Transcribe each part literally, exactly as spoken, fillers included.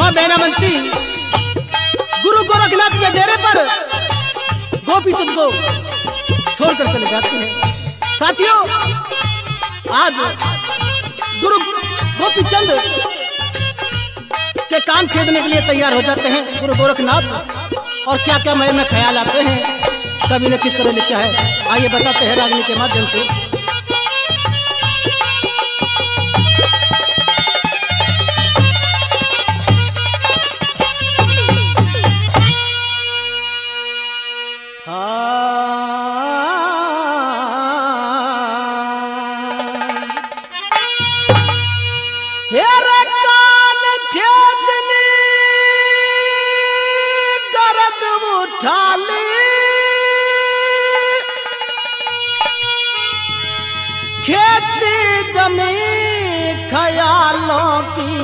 माँ बैनामंती गुरु गोरखनाथ के डेरे पर गोपीचंद को छोड़कर चले जाते हैं। साथियों, आज गुरु गोपीचंद के कान छेदने के लिए तैयार हो जाते हैं गुरु गोरखनाथ, और क्या क्या मन में ख्याल आते हैं, कवि ने किस तरह लिखा है, आइए बताते हैं रागनी के माध्यम से। खेती जमी ख्यालों की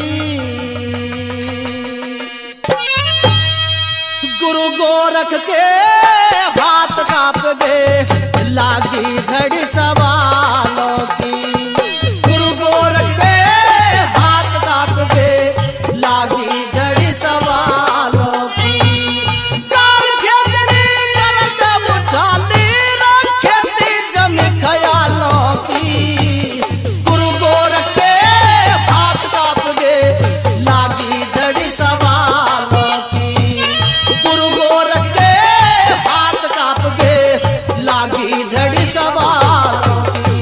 गुरु गोरख के हाथ कांप गए, लागी झड़ी सवालों की। गुरु गोरख के हाथ कांप गए, लागी झड़ी सवालों की। कान छेदनी करत उठाली, खेती जमी ख्यालों की। गुरु गोरख के हाथ कांप गए, लागी झड़ी सवालों की। गुरु गोरख के हाथ कांप गए, लागी झड़ी सवालों की।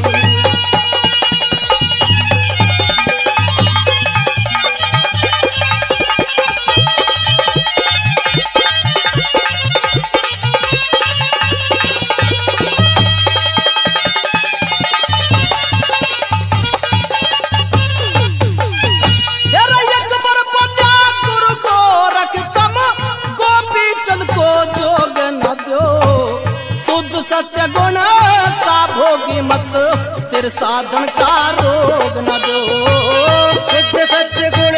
सत्य गुण का भोगी मत, तेरे साधन का रोग न दो। सिद्ध सत्य गुण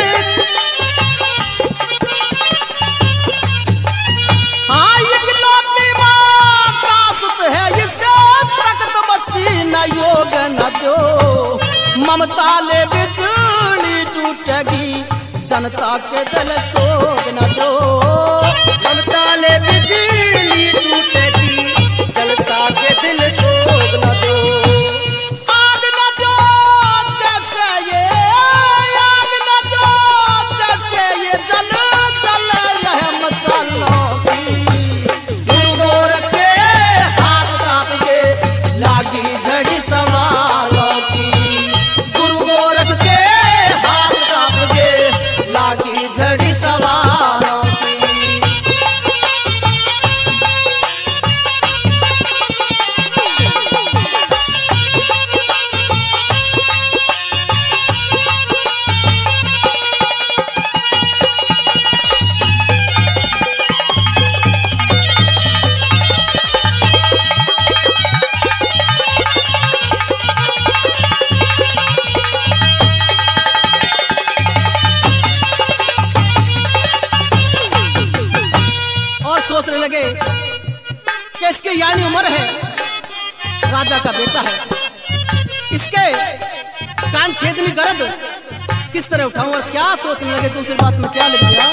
हाँ इकलौती माँ का सुत है, इसे प्रकट बसी न योग न दो। ममता ले बिजली टूटेगी, जनता के दिल सोग न दो। ममता ले बिजली टूटेगी, जनता के दिल सोग न दो। आग न दो जैसे ये, आग न दो जैसे ये जल जल यह मसालों की। गुरु गोरख के हाथ कांप गए, लागी झड़ी सवालों की। गुरु गोरख के हाथ कांप गए, लागी झड़ी सवालों की। सोचने लगे कि इसकी यानी उम्र है, राजा का बेटा है, इसके कान छेदनी गरज किस तरह उठाऊं, और क्या सोचने लगे, दूसरी बात में क्या लिख दिया।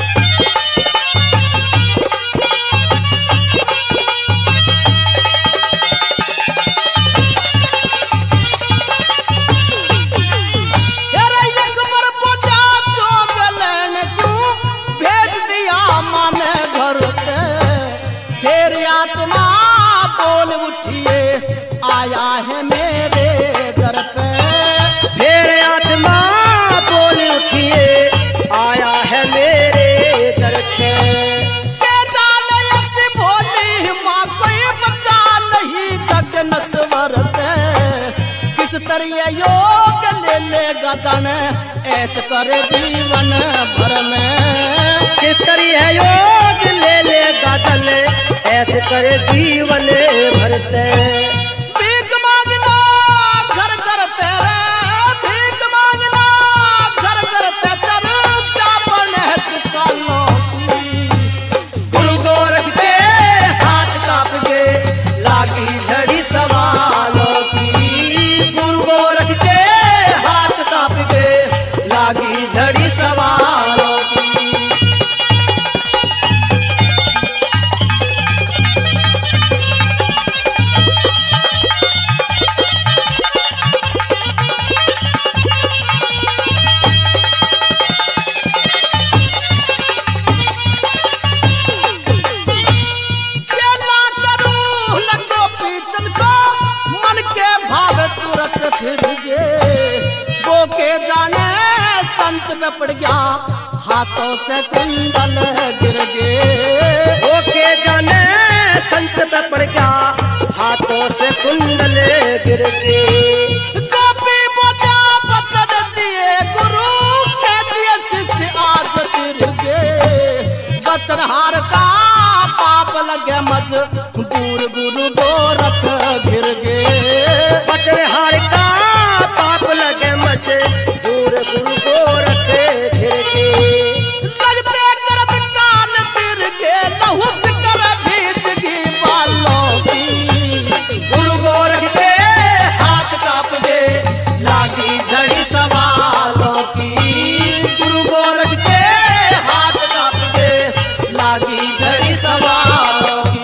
आया है मेरे दर पे, फिर आत्मा बोल उठिए, आया है मेरे दर पे। के जाने ऐसी भोली माँ कोई बचा नहीं जग नस्वर पे। किस तरह योग ले लेगा जाने, ऐसे करे जीवन भर में। किस तरह योग ले लेगा जाने, ऐसे करे जीवन भरते। भीख मांगना घर घर तेरे, भीख मांगना घर घर ते चर्चा बने कालों की। गुरु गोरख के हाथ कांप गए, लागी झड़ी सवालों की। गुरु गोरख के हाथ कांप गए, लागी झड़ी सवाल हाथों से कुंडल गिर गे। ओके जाने संत पे पड़ गया हाथों से कुंडल गिर के। गोपी बोला वचन दिए गुरु के दिए शिष्य आज गिर गे। वचन हार का पाप लगे मजबूर गुरु गोरख गिर गे। वचन हार का पाप लगे मजबूर गुरु गोरख गिर के। लगते करत कान तिर गे लहू से कर भीज गी बालों की। गुरु गोरख के हाथ कांप गे लागी झड़ी सवालों की। गुरु गोरख के हाथ कांप गे लागी झड़ी सवालों की।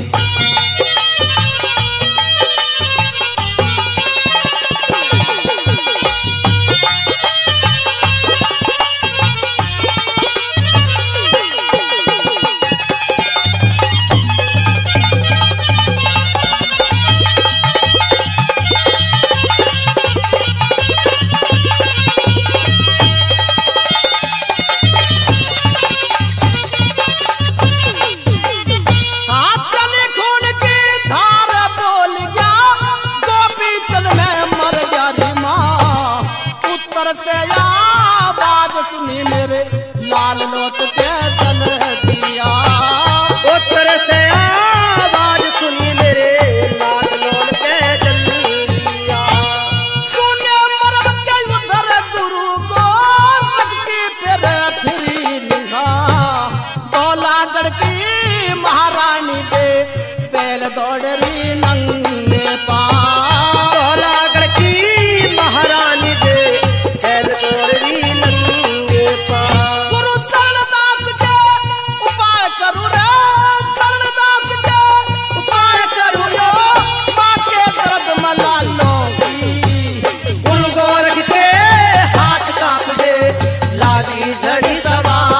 हाथ चले खून की धार बोल गया गोपी चल में मर गया रे माँ। उत्तर से आवाज सुनी मेरे लाल लौट के चल दिया। उत्तर से आवाज सुनी मेरे लाल लौट के चल दिया। सुने मरब के उधर गुरु गोरख की फिर फिरी निगाह। दौलागढ़ की महारानी दे पहल दौड़री नंगे पाँव। दौलागढ़ की महारानी दे पहल दौड़री नंगे पाँव। गुरु शरणदास के उपाय करू रे शरणदास के उपाय करू यो माँ के दर्द मला लो की। गुरु गोरख के हाथ कांप दे लागी झड़ी सवार